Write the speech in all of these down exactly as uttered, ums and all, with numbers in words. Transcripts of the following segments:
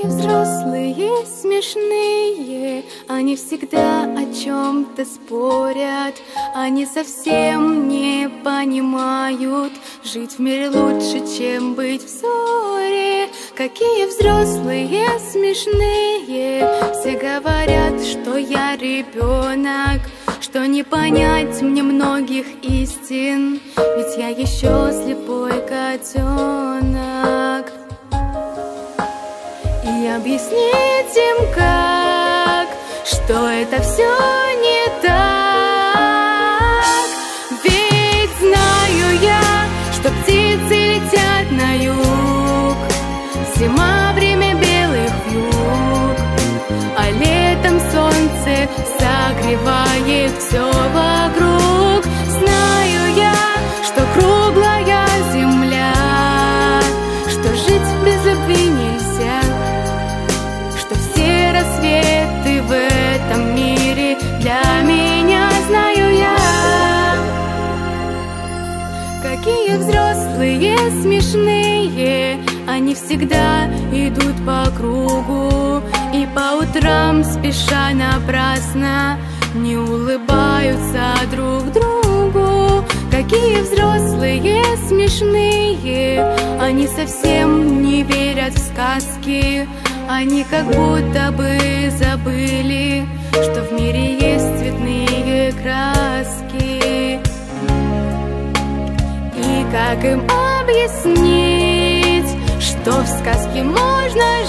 Какие взрослые смешные, они всегда о чем-то спорят, они совсем не понимают, жить в мире лучше, чем быть в ссоре. Какие взрослые смешные, все говорят, что я ребенок, что не понять мне многих истин, ведь я еще слепой котенок. И объяснить им как, что это все не так. Ведь знаю я, что птицы летят на юг, зима — время белых вьюг, а летом солнце согревает все вокруг. Знаю я, что круглая земля, что жить без любви нельзя, что все рассветы в этом мире для меня. Знаю я, какие взрослые смешные, они всегда идут по кругу и по утрам спеша напрасно не улыбаются друг другу. Какие взрослые смешные, они совсем не верят в сказки, они как будто бы забыли, что в мире есть цветные краски. И как им объяснить, что в сказке можно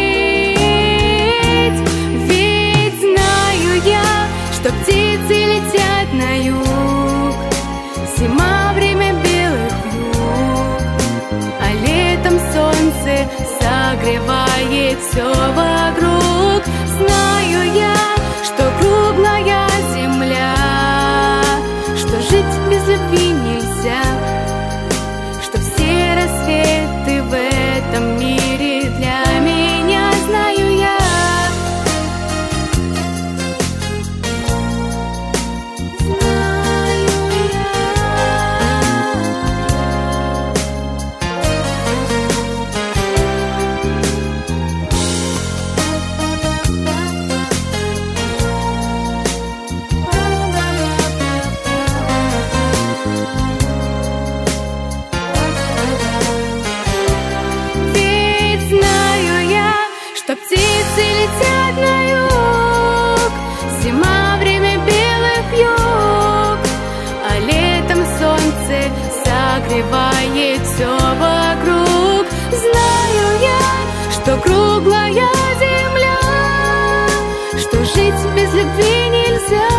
жить? Ведь знаю я, что птицы летят на юг, зима — время белых вьюг, а летом солнце согревает все вокруг. Знаю я, что круглая земля, что жить без любви нельзя, что все рассветы в этом мире для меня. Знаю я, что птицы летят на юг, зима — время белых вьюг, а летом солнце согревает все вокруг. Знаю я, что круглая земля, что жить без любви нельзя,